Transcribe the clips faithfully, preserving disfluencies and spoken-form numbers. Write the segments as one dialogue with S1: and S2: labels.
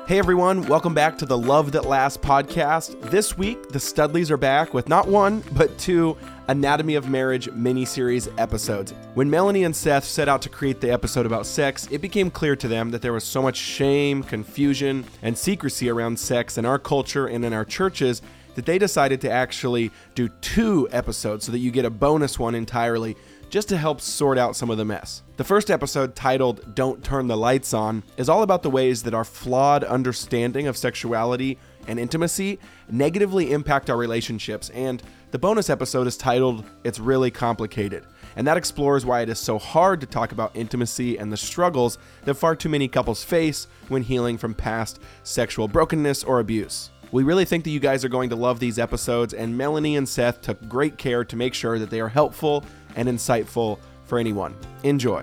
S1: Hey everyone, welcome back to the Love That Lasts podcast. This week, the Studleys are back with not one, but two Anatomy of Marriage mini-series episodes. When Melanie and Seth set out to create the episode about sex, it became clear to them that there was so much shame, confusion, and secrecy around sex in our culture and in our churches that they decided to actually do two episodes so that you get a bonus one entirely, just to help sort out some of the mess. The first episode, titled Don't Turn the Lights On, is all about the ways that our flawed understanding of sexuality and intimacy negatively impact our relationships, and the bonus episode is titled It's Really Complicated, and that explores why it is so hard to talk about intimacy and the struggles that far too many couples face when healing from past sexual brokenness or abuse. We really think that you guys are going to love these episodes, and Melanie and Seth took great care to make sure that they are helpful and insightful for anyone. Enjoy.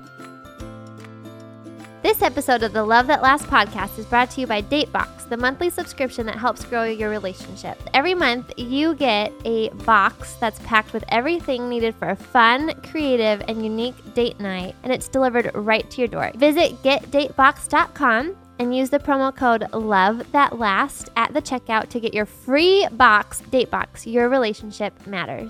S2: This episode of the Love That Lasts podcast is brought to you by Datebox, the monthly subscription that helps grow your relationship. Every month, you get a box that's packed with everything needed for a fun, creative, and unique date night, and it's delivered right to your door. Visit get datebox dot com and use the promo code LOVETHATLAST at the checkout to get your free box. Datebox, your relationship matters.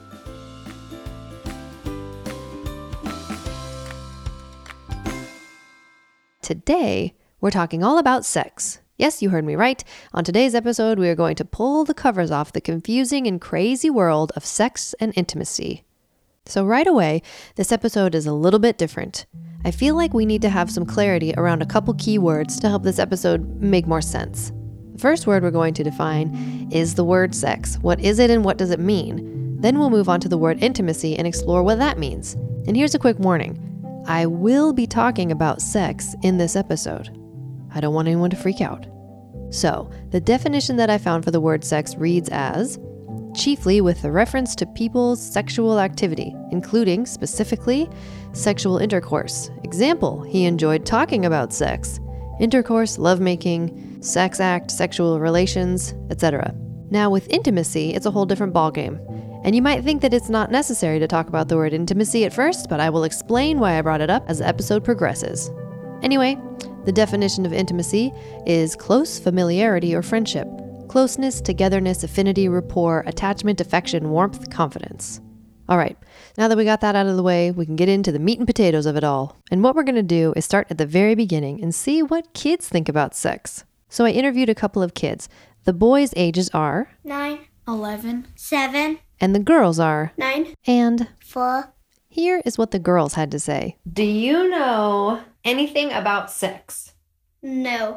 S3: Today, we're talking all about sex. Yes, you heard me right. On today's episode, we are going to pull the covers off the confusing and crazy world of sex and intimacy. So right away, this episode is a little bit different. I feel like we need to have some clarity around a couple key words to help this episode make more sense. The first word we're going to define is the word sex. What is it and what does it mean? Then we'll move on to the word intimacy and explore what that means. And here's a quick warning. I will be talking about sex in this episode. I don't want anyone to freak out. So, the definition that I found for the word sex reads as, chiefly with the reference to people's sexual activity, including, specifically, sexual intercourse. Example, he enjoyed talking about sex. Intercourse, lovemaking, sex act, sexual relations, et cetera. Now, with intimacy, it's a whole different ballgame. And you might think that it's not necessary to talk about the word intimacy at first, but I will explain why I brought it up as the episode progresses. Anyway, the definition of intimacy is close familiarity or friendship. Closeness, togetherness, affinity, rapport, attachment, affection, warmth, confidence. All right, now that we got that out of the way, we can get into the meat and potatoes of it all. And what we're going to do is start at the very beginning and see what kids think about sex. So I interviewed a couple of kids. The boys' ages are
S4: Nine, eleven, seven,
S3: and the girls are
S4: nine,
S3: and
S4: four.
S3: Here is what the girls had to say. Do you know anything about sex?
S4: No.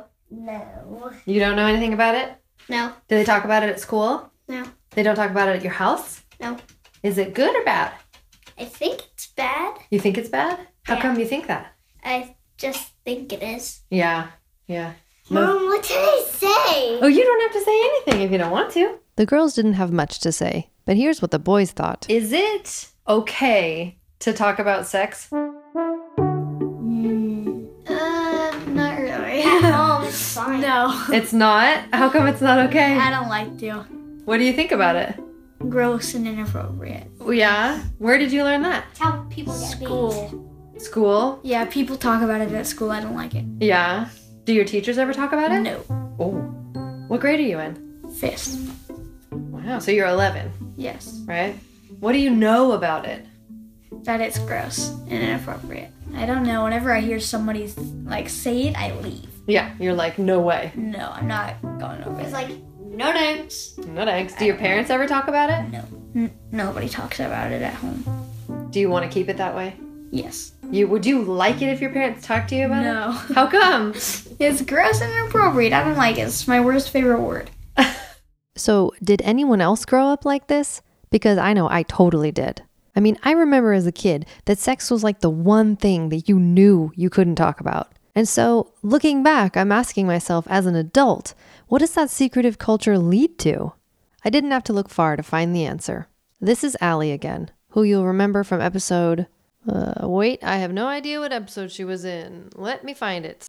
S4: No.
S3: You don't know anything about it?
S4: No.
S3: Do they talk about it at school?
S4: No.
S3: They don't talk about it at your house?
S4: No.
S3: Is it good or bad?
S4: I think it's bad.
S3: You think it's bad? How
S4: Yeah.
S3: come you think that?
S4: I just think it is.
S3: Yeah, yeah.
S4: Mom, what did I say?
S3: Oh, you don't have to say anything if you don't want to. The girls didn't have much to say, but here's what the boys thought. Is it okay to talk about sex?
S4: Mm, uh, not really. At home, it's fine.
S5: No.
S3: It's not? How come it's not okay?
S5: I don't like to.
S3: What do you think about it?
S5: Gross and inappropriate.
S3: Yeah? Where did you learn that?
S4: It's how people get
S5: School.
S3: School?
S5: Yeah, people talk about it at school. I don't like it.
S3: Yeah. Do your teachers ever talk about it?
S5: No.
S3: Oh. What grade are you in?
S5: Fifth.
S3: Wow, so you're eleven,
S5: Yes.
S3: right? What do you know about it?
S5: That it's gross and inappropriate. I don't know. Whenever I hear somebody like say it, I leave.
S3: Yeah, you're like, no way.
S5: No, I'm not going over
S4: It's
S5: it.
S4: like, no thanks.
S3: No thanks. Do your parents ever talk about it?
S5: No. N- nobody talks about it at home.
S3: Do you want to keep it that way?
S5: Yes.
S3: You Would you like it if your parents talked to you about
S5: No.
S3: it? How come?
S5: It's gross and inappropriate. I don't like it. It's my worst favorite word.
S3: So, did anyone else grow up like this? Because I know I totally did. I mean, I remember as a kid that sex was like the one thing that you knew you couldn't talk about. And so, looking back, I'm asking myself as an adult, what does that secretive culture lead to? I didn't have to look far to find the answer. This is Allie again, who you'll remember from episode... Uh, wait, I have no idea what episode she was in. Let me find it.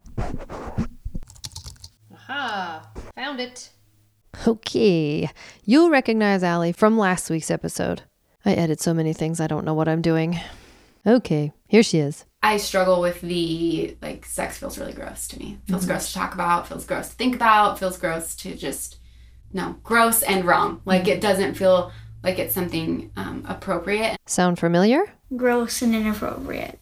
S3: Aha, found it. Okay, you'll recognize Allie from last week's episode. I edit so many things I don't know what I'm doing. Okay, Here she is.
S6: I struggle with the, like, sex feels really gross to me. Feels mm-hmm. gross to talk about, feels gross to think about, feels gross to just, no, gross and wrong. Like, mm-hmm. it doesn't feel like it's something um, appropriate.
S3: Sound familiar?
S5: Gross and inappropriate.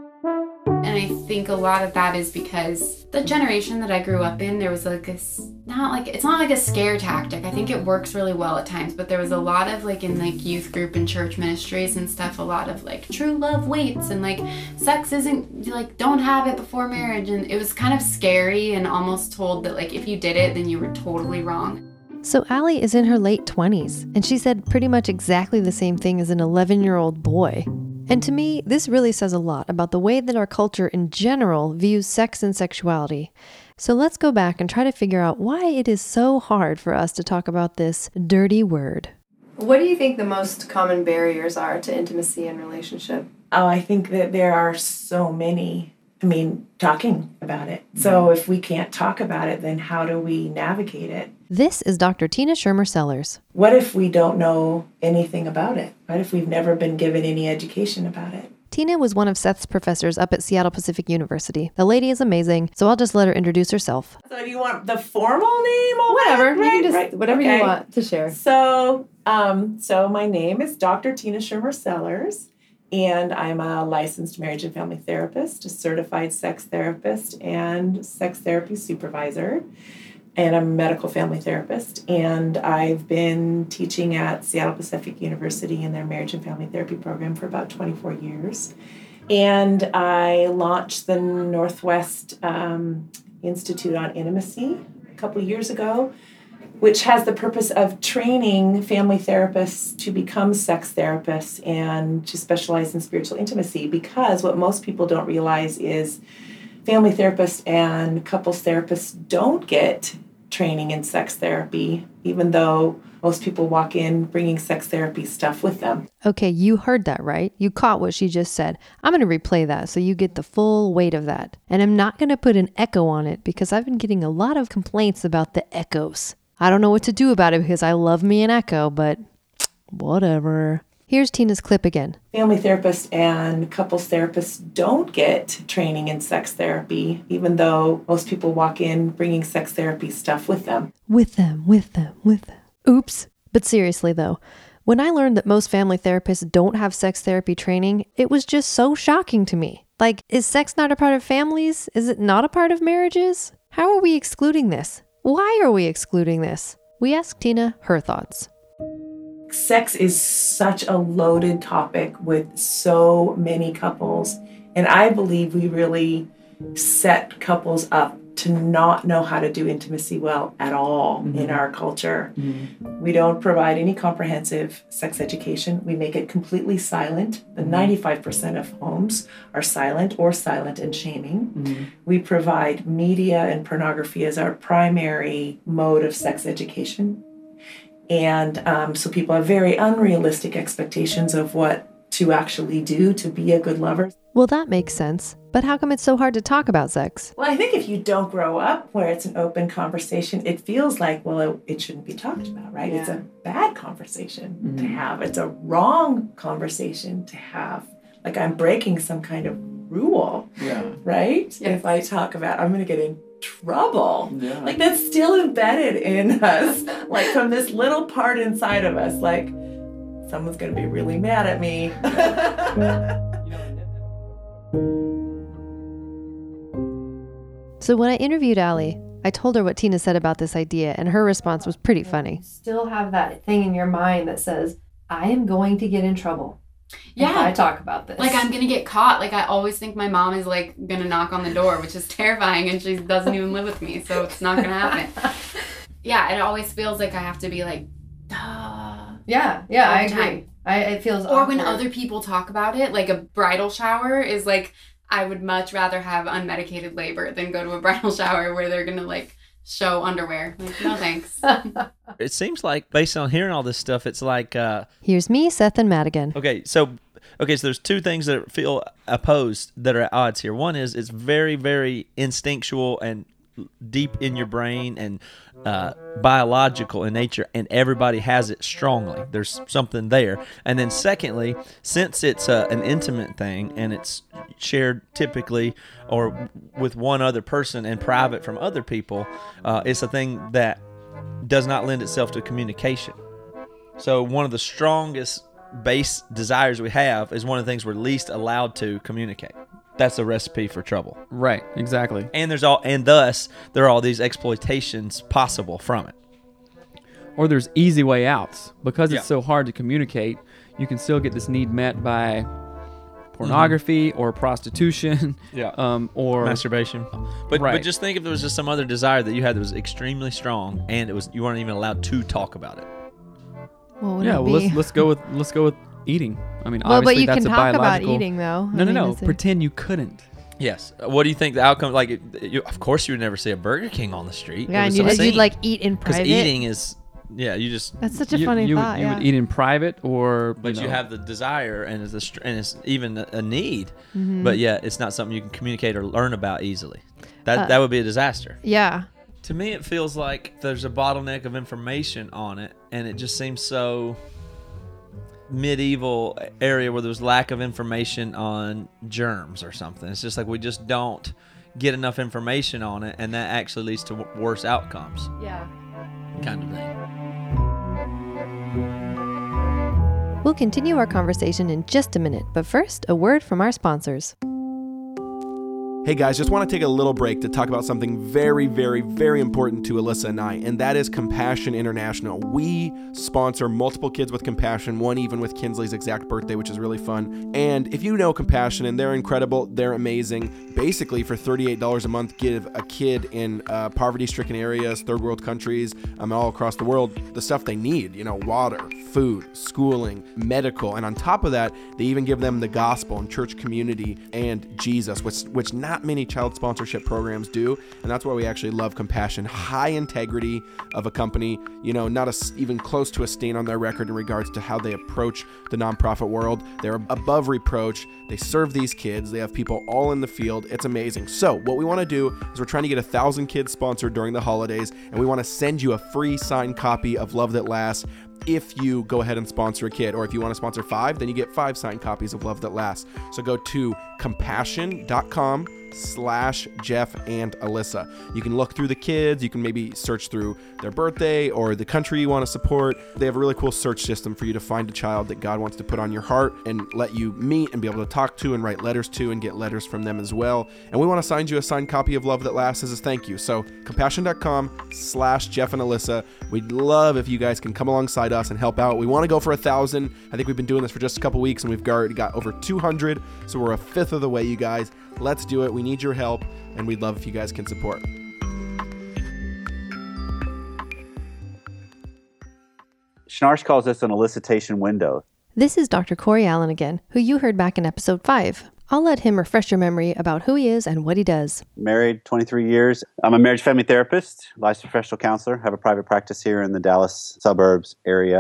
S6: And I think a lot of that is because the generation that I grew up in, there was like a, not like, it's not like a scare tactic. I think it works really well at times, but there was a lot of like in like youth group and church ministries and stuff, a lot of like true love waits and like sex isn't like, don't have it before marriage. And it was kind of scary and almost told that like if you did it, then you were totally wrong.
S3: So Allie is in her late twenties, and she said pretty much exactly the same thing as an eleven-year-old boy. And to me, this really says a lot about the way that our culture in general views sex and sexuality. So let's go back and try to figure out why it is so hard for us to talk about this dirty word.
S7: What do you think the most common barriers are to intimacy and relationship?
S8: Oh, I think that there are so many. I mean, talking about it. So if we can't talk about it, then how do we navigate it?
S3: This is Doctor Tina Shermer-Sellers.
S8: What if we don't know anything about it? What if we've never been given any education about it?
S3: Tina was one of Seth's professors up at Seattle Pacific University. The lady is amazing, so I'll just let her introduce herself.
S8: So do you want the formal name? Or
S7: whatever.
S8: Right,
S7: you can just,
S8: right.
S7: Whatever
S8: okay.
S7: you want to share.
S8: So, um, so my name is Doctor Tina Shermer-Sellers. And I'm a licensed marriage and family therapist, a certified sex therapist, and sex therapy supervisor. And I'm a medical family therapist. And I've been teaching at Seattle Pacific University in their marriage and family therapy program for about twenty-four years. And I launched the Northwest um, Institute on Intimacy a couple of years ago, which has the purpose of training family therapists to become sex therapists and to specialize in spiritual intimacy, because what most people don't realize is family therapists and couples therapists don't get training in sex therapy, even though most people walk in bringing sex therapy stuff with them.
S3: Okay, you heard that, right? You caught what she just said. I'm going to replay that so you get the full weight of that. And I'm not going to put an echo on it because I've been getting a lot of complaints about the echoes. I don't know what to do about it because I love me an echo, but whatever. Here's Tina's clip again.
S8: Family therapists and couples therapists don't get training in sex therapy, even though most people walk in bringing sex therapy stuff with them.
S3: With them, with them, with them. Oops. But seriously though, when I learned that most family therapists don't have sex therapy training, it was just so shocking to me. Like, is sex not a part of families? Is it not a part of marriages? How are we excluding this? Why are we excluding this? We asked Tina her thoughts.
S8: Sex is such a loaded topic with so many couples. And I believe we really set couples up to not know how to do intimacy well at all mm-hmm. in our culture. Mm-hmm. We don't provide any comprehensive sex education. We make it completely silent. The ninety-five percent of homes are silent or silent and shaming. Mm-hmm. We provide media and pornography as our primary mode of sex education. And um, so people have very unrealistic expectations of what to actually do to be a good lover.
S3: Well, that makes sense. But how come it's so hard to talk about sex?
S8: Well, I think if you don't grow up where it's an open conversation, it feels like, well, it, it shouldn't be talked about, right? Yeah. It's a bad conversation mm-hmm. to have. It's a wrong conversation to have. Like I'm breaking some kind of rule, yeah. right? Yes. If I talk about, I'm going to get in trouble. Yeah. Like that's still embedded in us, like from this little part inside of us, like someone's going to be really mad at me.
S3: So when I interviewed Allie, I told her what Tina said about this idea, and her response was pretty funny.
S7: Still have that thing in your mind that says, I am going to get in trouble.
S6: Yeah.
S7: If I talk about this.
S6: Like I'm going to get caught. Like I always think my mom is like going to knock on the door, which is terrifying, and she doesn't even live with me, so it's not going to happen. Yeah, it always feels like I have to be like, duh.
S7: Yeah, yeah, I agree. I, it feels
S6: Or
S7: awkward.
S6: when other people talk about it, like a bridal shower is like, I would much rather have unmedicated labor than go to a bridal shower where they're going to like show underwear. Like, no thanks.
S9: It seems like based on hearing all this stuff, it's like... Uh,
S3: Here's me, Seth, and Madigan.
S9: Okay, so okay, so there's two things that feel opposed that are at odds here. One is it's very, very instinctual and deep in your brain and uh, biological in nature, and everybody has it strongly. There's something there. And then secondly, since it's uh, an intimate thing and it's shared typically or with one other person and private from other people, uh, it's a thing that does not lend itself to communication. So one of the strongest base desires we have is one of the things we're least allowed to communicate. That's a recipe for trouble.
S10: Right, exactly.
S9: And there's all, and thus there are all these exploitations possible from it.
S10: Or there's easy way outs. Because it's
S9: Yeah.
S10: so hard to communicate, you can still get this need met by pornography mm-hmm. or prostitution.
S9: Yeah.
S10: Um, or
S9: masturbation. But
S10: right.
S9: but just think if there was just some other desire that you had that was extremely strong and it was you weren't even allowed to talk about it.
S3: Well,
S10: yeah,
S3: it
S10: well,
S3: be?
S10: let's let's go with let's go with eating. I mean,
S3: well,
S10: obviously
S3: but you
S10: that's
S3: can
S10: a
S3: talk
S10: biological...
S3: about eating, though.
S10: No,
S3: I
S10: no,
S3: mean,
S10: no.
S3: is it-
S10: Pretend you couldn't.
S9: Yes. What do you think the outcome? Like, you, of course, you would never see a Burger King on the street.
S3: Yeah, and you'd, you'd like eat in private.
S9: Because eating is, yeah, you just.
S3: That's such a
S10: you,
S3: funny
S10: you
S3: thought.
S10: Would, you
S3: yeah.
S10: would eat in private, or
S9: But
S10: you,
S9: you
S10: know,
S9: have the desire, and it's a, str- and it's even a, a need.
S3: Mhm.
S9: But yeah, it's not something you can communicate or learn about easily. That
S3: Uh,
S9: that would be a disaster.
S3: Yeah.
S9: To me, it feels like there's a bottleneck of information on it, and it just seems so medieval area where there's lack of information on germs or something. It's just like we just don't get enough information on it, and that actually leads to w- worse outcomes.
S3: Yeah.
S9: Kind of thing.
S3: We'll continue our conversation in just a minute, but first, a word from our sponsors.
S1: Hey guys, just want to take a little break to talk about something very, very, very important to Alyssa and I, and that is Compassion International. We sponsor multiple kids with Compassion, one even with Kinsley's exact birthday, which is really fun. And if you know Compassion, and they're incredible, they're amazing. Basically, for thirty-eight dollars a month, give a kid in uh, poverty-stricken areas, third world countries, um, all across the world, the stuff they need, you know, water, food, schooling, medical, and on top of that, they even give them the gospel and church community and Jesus, which, which not many child sponsorship programs do, and that's why we actually love Compassion. High integrity of a company, you know, not a, even close to a stain on their record in regards to how they approach the nonprofit world. They're above reproach. They serve these kids. They have people all in the field. It's amazing. So what we want to do is we're trying to get a thousand kids sponsored during the holidays, and we want to send you a free signed copy of Love That Lasts if you go ahead and sponsor a kid. Or if you want to sponsor five, then you get five signed copies of Love That Lasts. So go to compassion.com slash Jeff and Alyssa. You can look through the kids. You can maybe search through their birthday or the country you want to support. They have a really cool search system for you to find a child that God wants to put on your heart and let you meet and be able to talk to and write letters to and get letters from them as well. And we want to sign you a signed copy of Love That Lasts as a thank you. So compassion.com slash Jeff and Alyssa. We'd love if you guys can come alongside us and help out. We want to go for a thousand. I think we've been doing this for just a couple weeks and we've already got over two hundred. So we're a fifth of the way, you guys. Let's do it. We need your help, and we'd love if you guys can support.
S11: Schnarch calls this an elicitation window.
S3: This is Doctor Corey Allen again, who you heard back in episode five. I'll let him refresh your memory about who he is and what he does.
S11: Married twenty-three years. I'm a marriage family therapist, licensed professional counselor, have a private practice here in the Dallas suburbs area.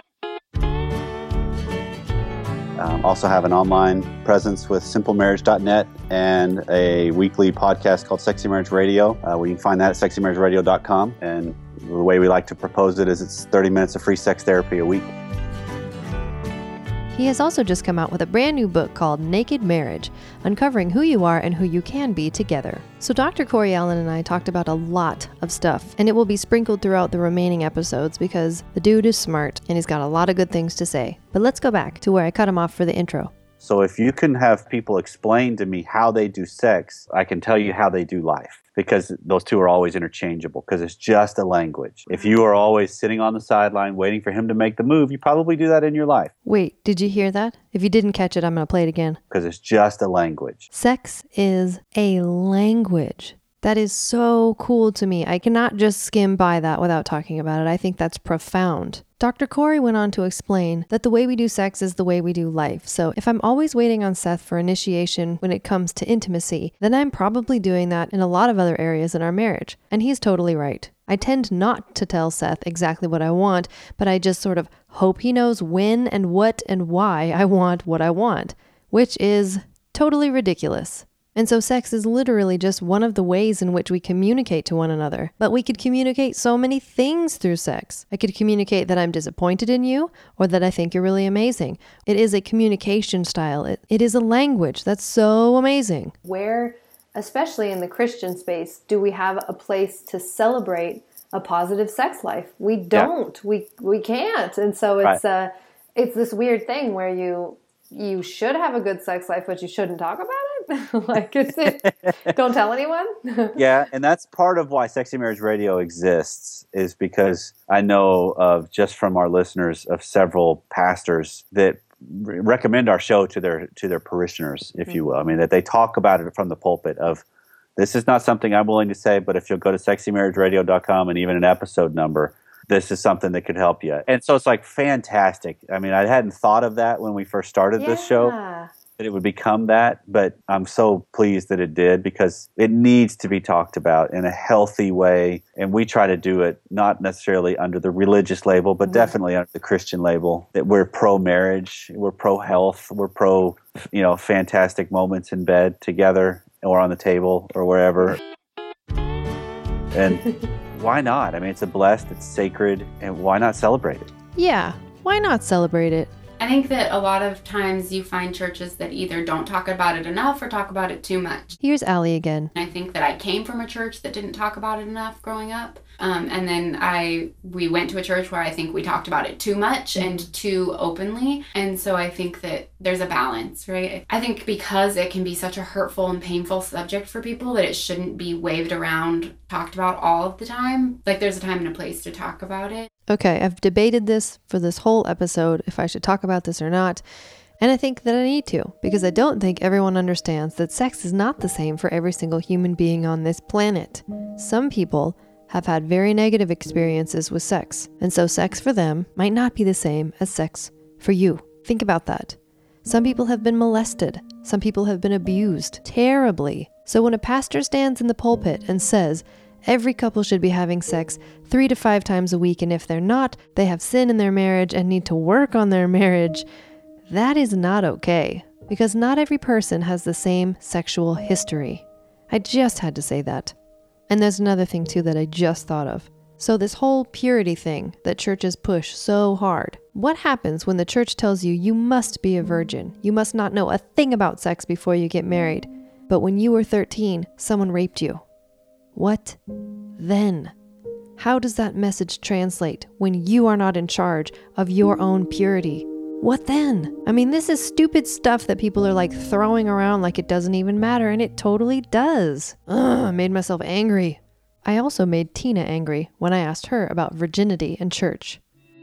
S11: Um, also have an online presence with simple marriage dot net and a weekly podcast called Sexy Marriage Radio. Uh, where you can find that at sexy marriage radio dot com. And the way we like to propose it is it's thirty minutes of free sex therapy a week.
S3: He has also just come out with a brand new book called Naked Marriage, uncovering who you are and who you can be together. So Doctor Corey Allen and I talked about a lot of stuff, and it will be sprinkled throughout the remaining episodes because the dude is smart and he's got a lot of good things to say. But let's go back to where I cut him off for the intro.
S11: So if you can have people explain to me how they do sex, I can tell you how they do life, because those two are always interchangeable, because it's just a language. If you are always sitting on the sideline waiting for him to make the move, you probably do that in your life.
S3: Wait, did you hear that? If you didn't catch it, I'm going to play it again.
S11: Because it's just a language.
S3: Sex is a language. That is so cool to me. I cannot just skim by that without talking about it. I think that's profound. Doctor Corey went on to explain that the way we do sex is the way we do life. So if I'm always waiting on Seth for initiation when it comes to intimacy, then I'm probably doing that in a lot of other areas in our marriage. And he's totally right. I tend not to tell Seth exactly what I want, but I just sort of hope he knows when and what and why I want what I want, which is totally ridiculous. And so sex is literally just one of the ways in which we communicate to one another. But we could communicate so many things through sex. I could communicate that I'm disappointed in you or that I think you're really amazing. It is a communication style. It, it is a language that's so amazing.
S12: Where, especially in the Christian space, do we have a place to celebrate a positive sex life? We don't. Yeah. We we can't. And so it's right. uh it's this weird thing where you you should have a good sex life, but you shouldn't talk about it. Like, it's it. Don't tell anyone.
S11: Yeah, and that's part of why Sexy Marriage Radio exists, is because I know of, just from our listeners, of several pastors that re- recommend our show to their to their parishioners, if mm-hmm. you will. I mean, that they talk about it from the pulpit of, this is not something I'm willing to say, but if you'll go to sexy marriage radio dot com and even an episode number, this is something that could help you. And so it's like fantastic. I mean, I hadn't thought of that when we first started yeah. this show, that it would become that, but I'm so pleased that it did, because it needs to be talked about in a healthy way. And we try to do it not necessarily under the religious label, but mm-hmm. definitely under the Christian label, that we're pro-marriage, we're pro-health, we're pro, you know, fantastic moments in bed together or on the table or wherever. And why not? I mean, it's a blessed, it's sacred, and why not celebrate it?
S3: Yeah, why not celebrate it?
S6: I think that a lot of times you find churches that either don't talk about it enough or talk about it too much.
S3: Here's Allie again.
S6: I think that I came from a church that didn't talk about it enough growing up. Um, and then I we went to a church where I think we talked about it too much and too openly. And so I think that there's a balance, right? I think because it can be such a hurtful and painful subject for people, that it shouldn't be waved around, talked about all of the time. Like, there's a time and a place to talk about it.
S3: Okay, I've debated this for this whole episode, if I should talk about this or not. And I think that I need to, because I don't think everyone understands that sex is not the same for every single human being on this planet. Some people have had very negative experiences with sex, and so sex for them might not be the same as sex for you. Think about that. Some people have been molested. Some people have been abused terribly. So when a pastor stands in the pulpit and says, every couple should be having sex three to five times a week, and if they're not, they have sin in their marriage and need to work on their marriage, that is not okay, because not every person has the same sexual history. I just had to say that. And there's another thing too that I just thought of. So this whole purity thing that churches push so hard, what happens when the church tells you you must be a virgin? You must not know a thing about sex before you get married. But when you were thirteen, someone raped you. What then? How does that message translate when you are not in charge of your own purity? What then? I mean, this is stupid stuff that people are like throwing around like it doesn't even matter, and it totally does. Ugh, I made myself angry. I also made Tina angry when I asked her about virginity in church.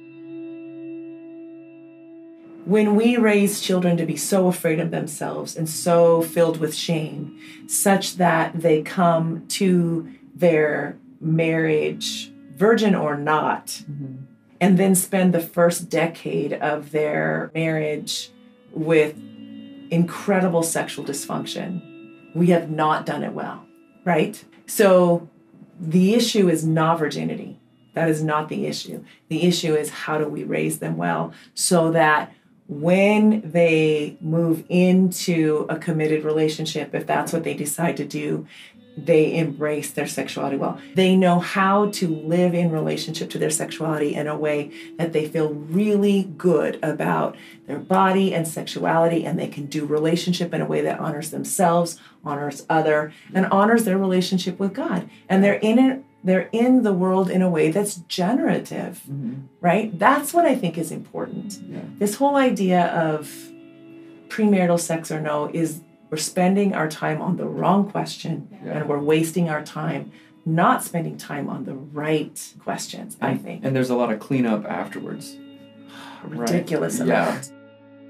S8: When we raise children to be so afraid of themselves and so filled with shame, such that they come to their marriage, virgin or not, mm-hmm. and then spend the first decade of their marriage with incredible sexual dysfunction, we have not done it well, right? So the issue is not virginity. That is not the issue. The issue is, how do we raise them well so that when they move into a committed relationship, if that's what they decide to do, they embrace their sexuality well. They know how to live in relationship to their sexuality in a way that they feel really good about their body and sexuality, and they can do relationship in a way that honors themselves, honors other, and honors their relationship with God. And they're in it. They're in the world in a way that's generative, mm-hmm. right? That's what I think is important. Yeah. This whole idea of premarital sex or no is, we're spending our time on the wrong question, yeah. and we're wasting our time not spending time on the right questions,
S10: and,
S8: I think.
S10: And there's a lot of cleanup afterwards.
S8: Ridiculous
S10: right.
S8: amount.
S10: Yeah.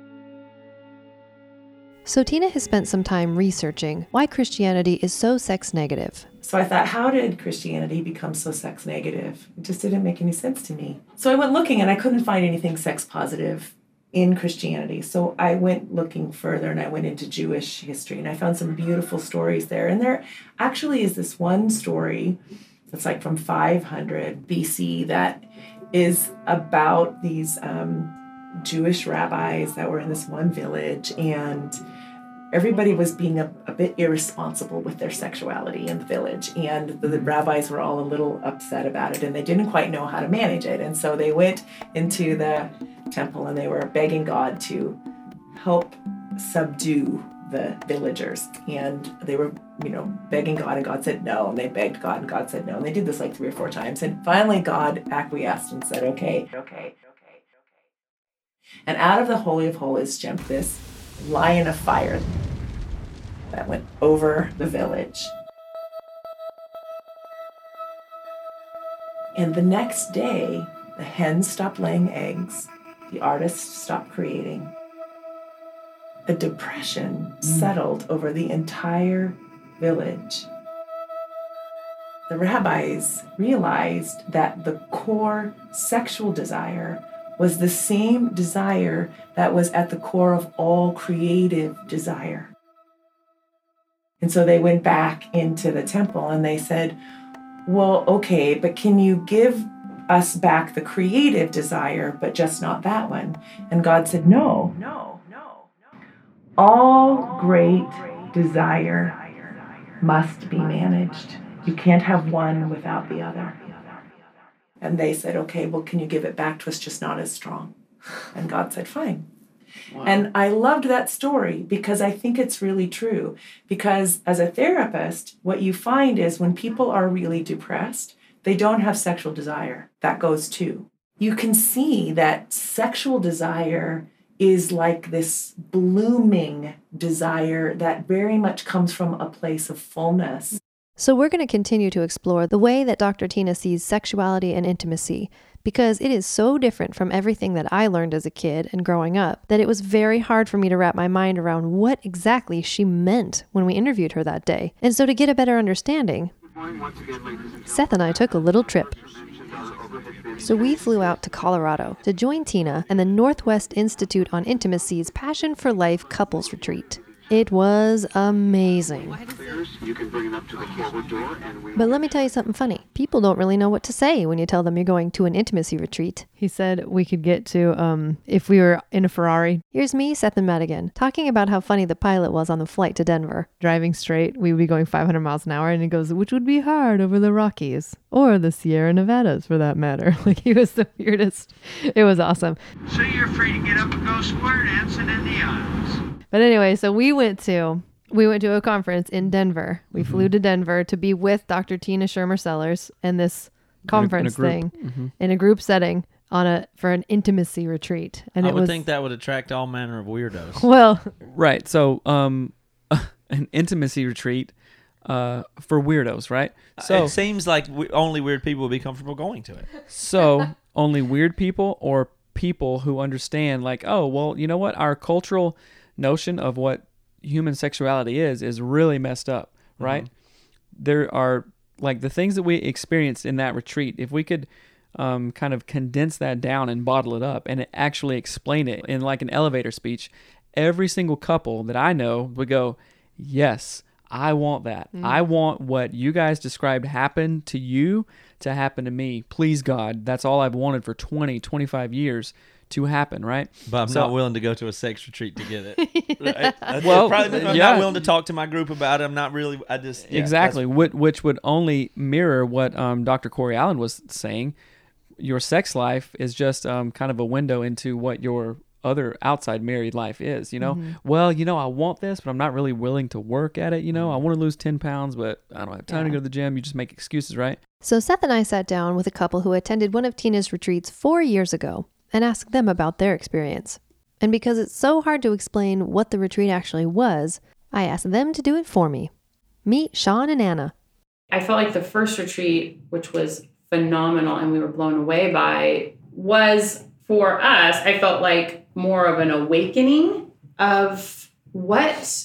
S3: So Tina has spent some time researching why Christianity is so sex negative.
S8: So I thought, how did Christianity become so sex negative? It just didn't make any sense to me. So I went looking, and I couldn't find anything sex positive in Christianity. So I went looking further, and I went into Jewish history, and I found some beautiful stories there. And there actually is this one story that's like from five hundred B C that is about these um, Jewish rabbis that were in this one village, and everybody was being a, a bit irresponsible with their sexuality in the village, and the, the rabbis were all a little upset about it, and they didn't quite know how to manage it. And so they went into the temple and they were begging God to help subdue the villagers, and they were, you know, begging God, and God said no, and they begged God, and God said no, and they did this like three or four times, and finally God acquiesced and said, okay, okay, okay, okay. And out of the Holy of Holies jumped this lion of fire that went over the village. And the next day, the hens stopped laying eggs, the artists stopped creating. A depression mm. settled over the entire village. The rabbis realized that the core sexual desire was the same desire that was at the core of all creative desire. And so they went back into the temple and they said, well, okay, but can you give us back the creative desire, but just not that one? And God said, no, no. All great desire must be managed. You can't have one without the other. And they said, okay, well, can you give it back to us, just not as strong? And God said, fine. Wow. And I loved that story because I think it's really true. Because as a therapist, what you find is when people are really depressed, they don't have sexual desire. That goes too. You can see that sexual desire is like this blooming desire that very much comes from a place of fullness.
S3: So we're going to continue to explore the way that Doctor Tina sees sexuality and intimacy, because it is so different from everything that I learned as a kid and growing up that it was very hard for me to wrap my mind around what exactly she meant when we interviewed her that day. And so to get a better understanding, Seth and I took a little trip. So we flew out to Colorado to join Tina and the Northwest Institute on Intimacy's Passion for Life Couples Retreat. It was amazing. But let me tell you something funny. People don't really know what to say when you tell them you're going to an intimacy retreat.
S13: He said we could get to, um, if we were in a Ferrari.
S3: Here's me, Seth, and Matt again, talking about how funny the pilot was on the flight to Denver.
S13: Driving straight, we would be going five hundred miles an hour, and he goes, which would be hard over the Rockies, or the Sierra Nevadas for that matter. Like, he was the weirdest. It was awesome.
S14: So you're free to get up and go square dancing in the aisles.
S13: But anyway, so we went to we went to a conference in Denver. We mm-hmm. flew to Denver to be with Doctor Tina Shermer Sellers and this conference in a, in a thing mm-hmm. in a group setting on a for an intimacy retreat. And
S9: I
S13: it
S9: would
S13: was,
S9: think that would attract all manner of weirdos.
S13: Well,
S10: right. So, um, an intimacy retreat uh, for weirdos, right? So
S9: it seems like we, only weird people would be comfortable going to it.
S10: So only weird people or people who understand, like, oh, well, you know what, our cultural notion of what human sexuality is is really messed up, right? Mm-hmm. There are, like, the things that we experienced in that retreat, if we could um, kind of condense that down and bottle it up and actually explain it in like an elevator speech, every single couple that I know would go, yes, I want that. Mm. I want what you guys described happen to you to happen to me. Please, God, that's all I've wanted for twenty, twenty-five years to happen, right?
S9: But I'm
S10: so,
S9: not willing to go to a sex retreat to get it. Right? That's
S10: well,
S9: probably, I'm
S10: yeah.
S9: not willing to talk to my group about it. I'm not really, I just... Yeah,
S10: exactly, which, which would only mirror what um, Doctor Corey Allen was saying. Your sex life is just um, kind of a window into what your other outside married life is, you know? Mm-hmm. Well, you know, I want this, but I'm not really willing to work at it, you know? I want to lose ten pounds, but I don't have time yeah. to go to the gym. You just make excuses, right?
S3: So Seth and I sat down with a couple who attended one of Tina's retreats four years ago and asked them about their experience. And because it's so hard to explain what the retreat actually was, I asked them to do it for me. Meet Sean and Anna.
S15: I felt like the first retreat, which was phenomenal and we were blown away by, was for us, I felt like more of an awakening of what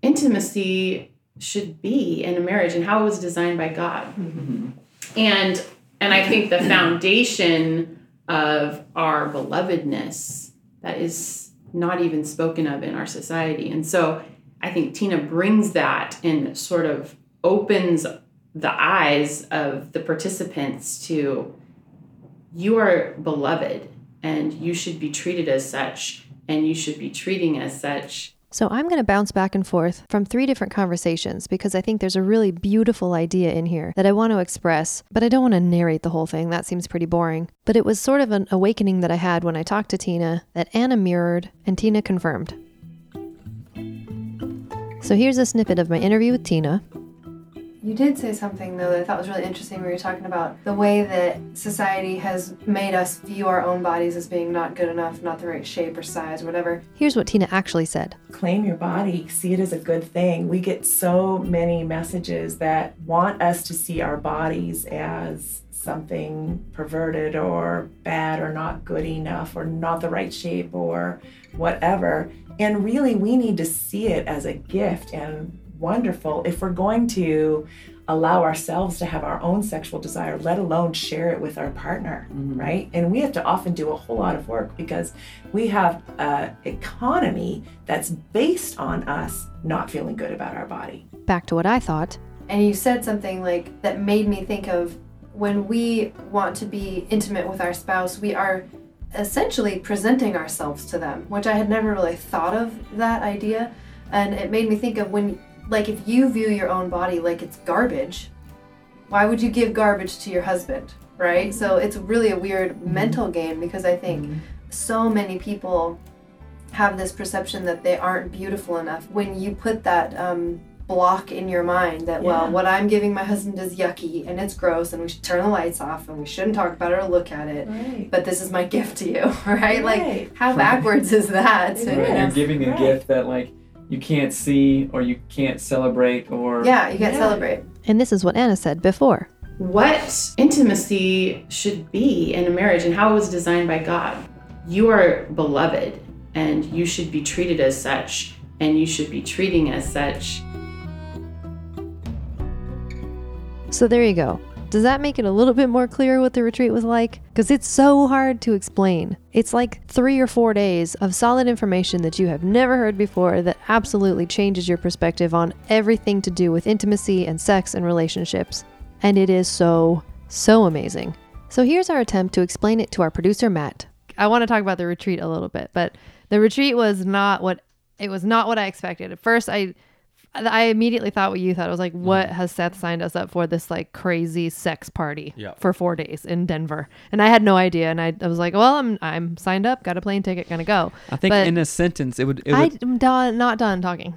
S15: intimacy should be in a marriage and how it was designed by God. Mm-hmm. And and I think the foundation of our belovedness that is not even spoken of in our society. And so I think Tina brings that and sort of opens the eyes of the participants to, you are beloved and you should be treated as such and you should be treating as such.
S3: So I'm going to bounce back and forth from three different conversations because I think there's a really beautiful idea in here that I want to express, but I don't want to narrate the whole thing. That seems pretty boring. But it was sort of an awakening that I had when I talked to Tina that Anna mirrored and Tina confirmed. So here's a snippet of my interview with Tina.
S7: You did say something, though, that I thought was really interesting where you were talking about the way that society has made us view our own bodies as being not good enough, not the right shape or size, or whatever.
S3: Here's what Tina actually said.
S8: Claim your body. See it as a good thing. We get so many messages that want us to see our bodies as something perverted or bad or not good enough or not the right shape or whatever. And really, we need to see it as a gift and wonderful if we're going to allow ourselves to have our own sexual desire, let alone share it with our partner, mm-hmm. right? And we have to often do a whole lot of work because we have an economy that's based on us not feeling good about our body.
S3: Back to what I thought.
S7: And you said something like that made me think of when we want to be intimate with our spouse, we are essentially presenting ourselves to them, which I had never really thought of that idea. And it made me think of when like if you view your own body like it's garbage, why would you give garbage to your husband, right? So it's really a weird mm-hmm. mental game because I think mm-hmm. so many people have this perception that they aren't beautiful enough. When you put that um, block in your mind that, yeah. well, what I'm giving my husband is yucky and it's gross and we should turn the lights off and we shouldn't talk about it or look at it, right. but this is my gift to you, right? right. Like how backwards is that?
S10: Right. You're giving a right. gift that like you can't see or you can't celebrate or...
S7: Yeah, you can't yeah. celebrate.
S3: And this is what Anna said before.
S15: What intimacy should be in a marriage and how it was designed by God. You are beloved and you should be treated as such and you should be treating as such.
S3: So there you go. Does that make it a little bit more clear what the retreat was like? Because it's so hard to explain. It's like three or four days of solid information that you have never heard before that absolutely changes your perspective on everything to do with intimacy and sex and relationships. And it is so, so amazing. So here's our attempt to explain it to our producer, Matt.
S13: I want to talk about the retreat a little bit, but the retreat was not what it was not what I expected. At first, I I immediately thought what you thought. I was like, what has Seth signed us up for? This like crazy sex party yep. for four days in Denver. And I had no idea. And I, I was like, well, I'm I'm signed up, got a plane ticket, gonna go.
S10: I think but in a sentence, it would... It would...
S13: I'm done, not done talking.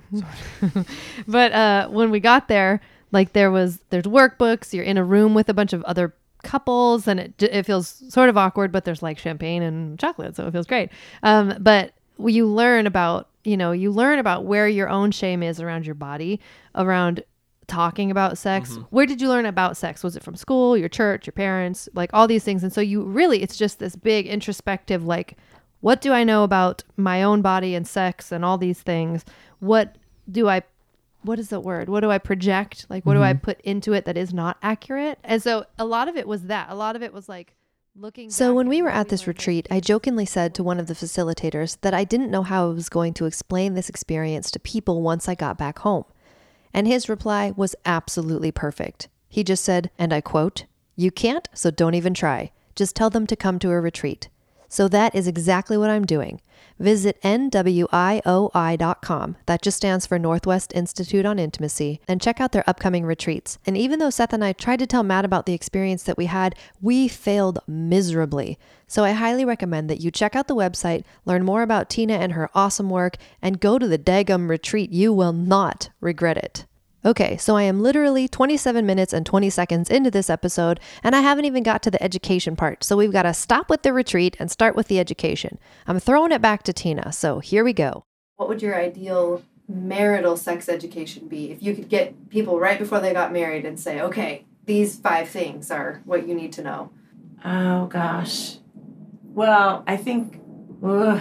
S13: But uh, when we got there, like there was, there's workbooks, you're in a room with a bunch of other couples and it it feels sort of awkward, but there's like champagne and chocolate, so it feels great. Um, but you learn about you know, you learn about where your own shame is around your body, around talking about sex. Mm-hmm. Where did you learn about sex? Was it from school, your church, your parents, like all these things? And so you really, it's just this big introspective, like, what do I know about my own body and sex and all these things? What do I, what is the word? What do I project? Like, what mm-hmm. do I put into it that is not accurate? And so a lot of it was that. A lot of it was like, Looking
S3: so when we were at this retreat, I jokingly said to one of the facilitators that I didn't know how I was going to explain this experience to people once I got back home. And his reply was absolutely perfect. He just said, and I quote, "You can't, so don't even try. Just tell them to come to a retreat." So that is exactly what I'm doing. Visit N W I O I dot com, that just stands for Northwest Institute on Intimacy, and check out their upcoming retreats. And even though Seth and I tried to tell Matt about the experience that we had, we failed miserably. So I highly recommend that you check out the website, learn more about Tina and her awesome work, and go to the daggum retreat. You will not regret it. Okay, so I am literally twenty-seven minutes and twenty seconds into this episode, and I haven't even got to the education part, so we've got to stop with the retreat and start with the education. I'm throwing it back to Tina, so here we go.
S7: What would your ideal marital sex education be if you could get people right before they got married and say, okay, these five things are what you need to know?
S8: Oh, gosh. Well, I think, ugh,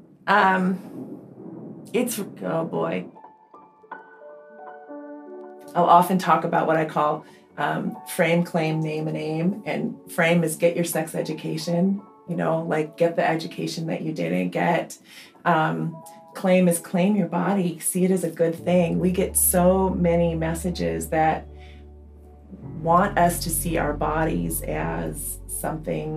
S8: um, it's, oh boy. I'll often talk about what I call um, frame, claim, name, and aim. And frame is get your sex education, you know, like get the education that you didn't get. Um, claim is claim your body, see it as a good thing. We get so many messages that want us to see our bodies as something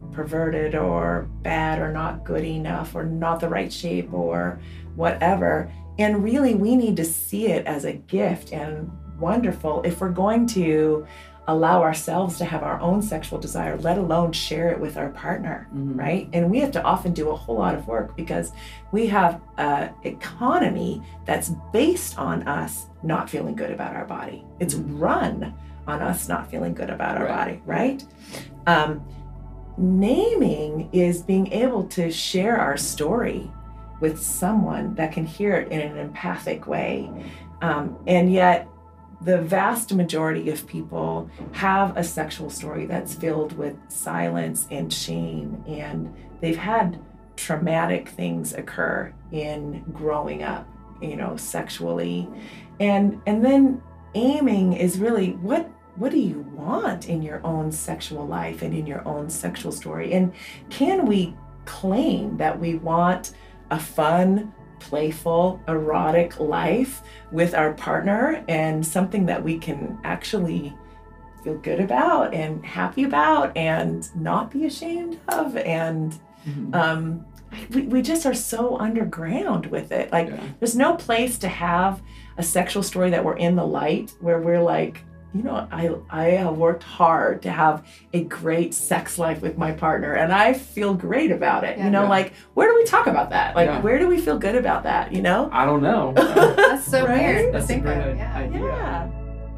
S8: perverted or bad or not good enough or not the right shape or whatever. And really, we need to see it as a gift and wonderful if we're going to allow ourselves to have our own sexual desire, let alone share it with our partner, mm-hmm. right? And we have to often do a whole lot of work because we have an economy that's based on us not feeling good about our body. It's run on us not feeling good about our right. body, right? Um, naming is being able to share our story with someone that can hear it in an empathic way. Um, and yet, the vast majority of people have a sexual story that's filled with silence and shame, and they've had traumatic things occur in growing up, you know, sexually. And and then aiming is really what what do you want in your own sexual life and in your own sexual story? And can we claim that we want a fun, playful, erotic life with our partner and something that we can actually feel good about and happy about and not be ashamed of? And mm-hmm. um, we, we just are so underground with it. Like, yeah. there's no place to have a sexual story that we're in the light where we're like, you know, I I have worked hard to have a great sex life with my partner, and I feel great about it. Yeah, you know, yeah. like, where do we talk about that? Like, yeah. where do we feel good about that, you know?
S10: I don't know.
S12: That's so right? weird.
S10: That's a great
S12: yeah.
S10: idea.
S8: Yeah.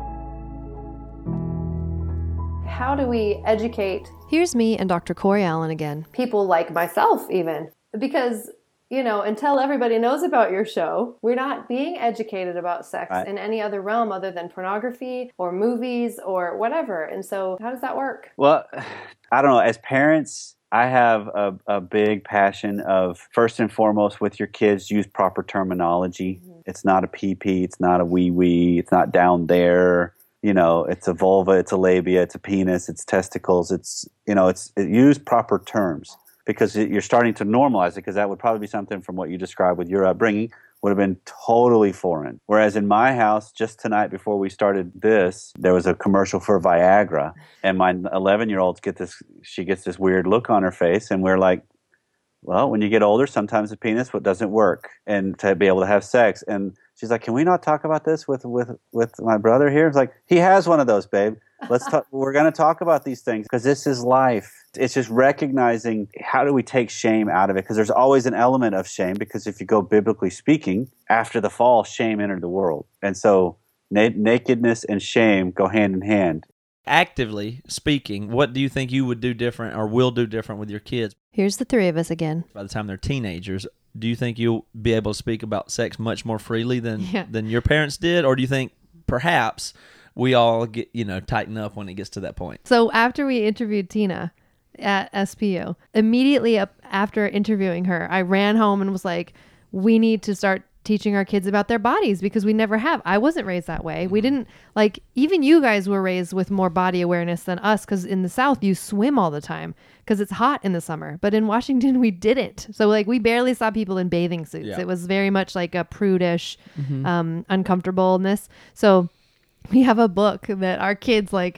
S12: How do we educate?
S3: Here's me and Doctor Corey Allen again.
S12: People like myself, even. Because, you know, until everybody knows about your show, we're not being educated about sex right. in any other realm other than pornography or movies or whatever. And so how does that work?
S11: Well, I don't know. As parents, I have a, a big passion of, first and foremost, with your kids, use proper terminology. Mm-hmm. It's not a pee-pee. It's not a wee-wee. It's not down there. You know, it's a vulva. It's a labia. It's a penis. It's testicles. It's, you know, it's it, use proper terms. Because you're starting to normalize it, because that would probably be something from what you described with your upbringing would have been totally foreign. Whereas in my house, just tonight before we started this, there was a commercial for Viagra, and my eleven-year-old get this, she gets this weird look on her face, and we're like, well, when you get older, sometimes the penis doesn't work, and to be able to have sex. And she's like, can we not talk about this with with with my brother here? It's like, he has one of those, babe. Let's talk. We're going to talk about these things because this is life. It's just recognizing, how do we take shame out of it? Because there's always an element of shame, because if you go biblically speaking, after the fall, shame entered the world. And so na- nakedness and shame go hand in hand.
S9: Actively speaking, what do you think you would do different or will do different with your kids?
S3: Here's the three of us again.
S9: By the time they're teenagers, do you think you'll be able to speak about sex much more freely than,
S13: yeah.
S9: than your parents did? Or do you think perhaps we all get, you know, tighten up when it gets to that point?
S13: So after we interviewed Tina at S P U, immediately up after interviewing her, I ran home and was like, we need to start teaching our kids about their bodies, because we never have. I wasn't raised that way. We didn't, like, even you guys were raised with more body awareness than us, because in the South you swim all the time because it's hot in the summer, but in Washington we didn't. So like, we barely saw people in bathing suits. Yeah. It was very much like a prudish mm-hmm. um uncomfortableness. So we have a book that our kids like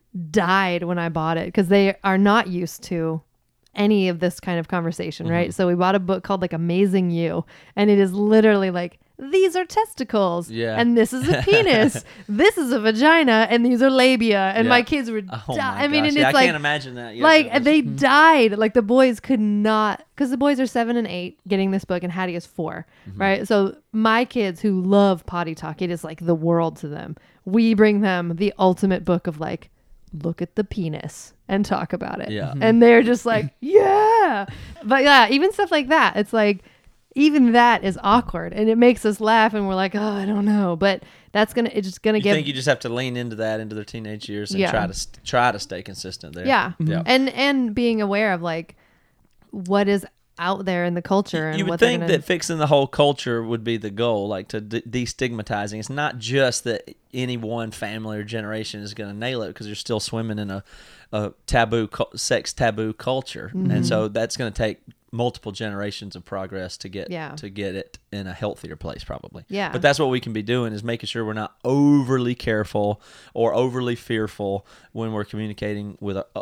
S13: died when I bought it, because they are not used to any of this kind of conversation, mm-hmm. right? So we bought a book called like Amazing You, and it is literally like, these are testicles,
S9: yeah.
S13: and this is a penis, this is a vagina, and these are labia, and
S9: yeah.
S13: my kids were
S9: oh
S13: di-
S9: my
S13: I mean,
S9: gosh.
S13: and
S9: yeah,
S13: it's
S9: I
S13: like,
S9: can't imagine that. Yeah,
S13: like
S9: that was,
S13: they
S9: mm.
S13: died. Like the boys could not, because the boys are seven and eight getting this book, and Hattie is four, mm-hmm. right? So my kids who love potty talk, it is like the world to them. We bring them the ultimate book of like, look at the penis and talk about it.
S9: Yeah.
S13: And they're just like, yeah. But yeah, even stuff like that, it's like, even that is awkward, and it makes us laugh, and we're like, oh, I don't know. But that's going to, it's just going to
S9: you
S13: give.
S9: think you just have to lean into that into their teenage years and
S13: yeah.
S9: try to st- try to stay consistent there.
S13: Yeah.
S9: yeah.
S13: And, and being aware of like what is out there in the culture. And
S9: you would
S13: what
S9: think
S13: gonna...
S9: that fixing the whole culture would be the goal, like to de- destigmatizing. It's not just that any one family or generation is going to nail it, because you're still swimming in a, a taboo, sex taboo culture. Mm-hmm. And so that's going to take multiple generations of progress to get
S13: yeah.
S9: to get it in a healthier place, probably.
S13: Yeah.
S9: But that's what we can be doing, is making sure we're not overly careful or overly fearful when we're communicating with a,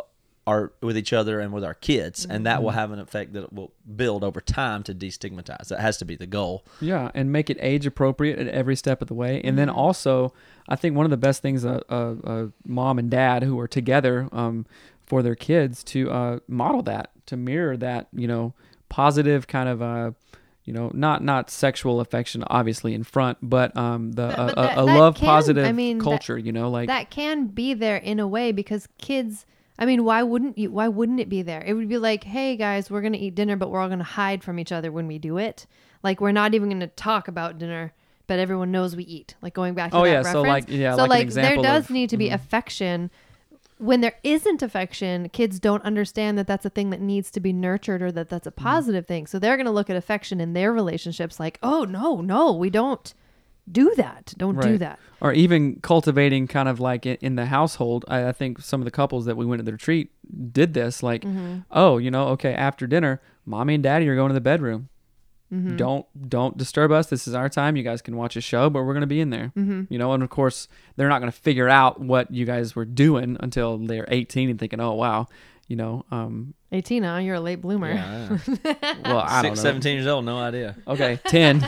S9: our with each other and with our kids, and that will have an effect that will build over time to destigmatize. That has to be the goal.
S10: Yeah, and make it age appropriate at every step of the way. And then also, I think one of the best things a, a, a mom and dad who are together um, for their kids to uh, model that, to mirror that, you know, positive kind of uh, you know, not not sexual affection obviously in front, but um the
S13: But-
S10: uh,
S13: but
S10: a,
S13: that-
S10: a
S13: that
S10: love
S13: can-
S10: positive
S13: I mean, that-
S10: culture, you know, like
S13: that can be there in a way because kids. I mean, why wouldn't you? Why wouldn't it be there? It would be like, hey guys, we're gonna eat dinner, but we're all gonna hide from each other when we do it. Like we're not even gonna talk about dinner, but everyone knows we eat. Like going back to
S10: Oh,
S13: that
S10: yeah,
S13: reference.
S10: so like- yeah,
S13: so
S10: like an
S13: like
S10: example
S13: there does
S10: of-
S13: need to be
S10: mhm.
S13: affection. When there isn't affection, kids don't understand that that's a thing that needs to be nurtured or that that's a positive thing. So they're gonna look at affection in their relationships like, oh no, no, we don't do that. Don't do
S10: Right.
S13: that.
S10: Or even cultivating kind of like in, in the household. I, I think some of the couples that we went to the retreat did this. Like,
S13: Mhm.
S10: oh, you know, okay, after dinner, mommy and daddy are going to the bedroom.
S13: Mhm.
S10: Don't don't disturb us. This is our time. You guys can watch a show, but we're going to be in there.
S13: Mhm.
S10: You know, and of course, they're not going to figure out what you guys were doing until they're eighteen and thinking, oh, wow, you know. Um,
S13: eighteen, huh? You're a late bloomer.
S9: Yeah,
S10: well, I don't
S9: Six,
S10: know.
S9: seventeen years old, no idea.
S10: Okay, ten.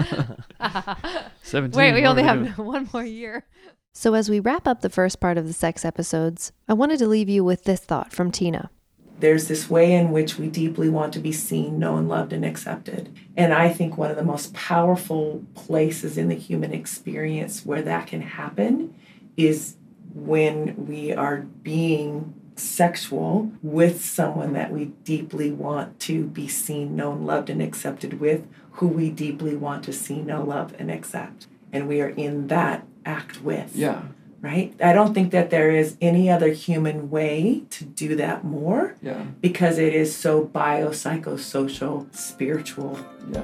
S10: seventeen.
S13: Wait, we
S10: what
S13: only
S10: are
S13: have
S10: doing?
S13: one more year.
S3: So, as we wrap up the first part of the sex episodes, I wanted to leave you with this thought from Tina.
S8: There's this way in which we deeply want to be seen, known, loved, and accepted. And I think one of the most powerful places in the human experience where that can happen is when we are being sexual with someone that we deeply want to be seen, known, loved, and accepted with, who we deeply want to see, know, love, and accept. And we are in that act with.
S10: Yeah.
S8: Right? I don't think that there is any other human way to do that more.
S10: Yeah.
S8: Because it is so biopsychosocial, spiritual.
S10: Yeah.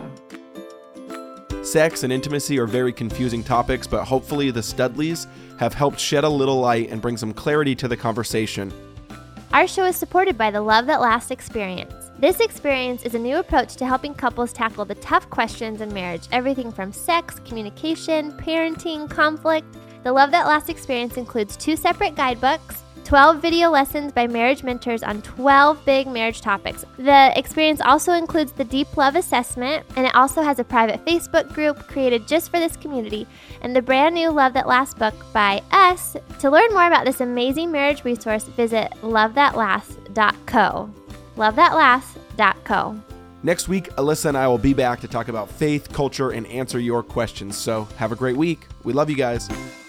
S1: Sex and intimacy are very confusing topics, but hopefully the Studleys have helped shed a little light and bring some clarity to the conversation.
S2: Our show is supported by the Love That Lasts experience. This experience is a new approach to helping couples tackle the tough questions in marriage, everything from sex, communication, parenting, conflict. The Love That Lasts experience includes two separate guidebooks, twelve video lessons by marriage mentors on twelve big marriage topics. The experience also includes the Deep Love Assessment, and it also has a private Facebook group created just for this community, and the brand new Love That Lasts book by us. To learn more about this amazing marriage resource, visit love that lasts dot co. love that lasts dot co.
S1: Next week, Alyssa and I will be back to talk about faith, culture, and answer your questions. So have a great week. We love you guys.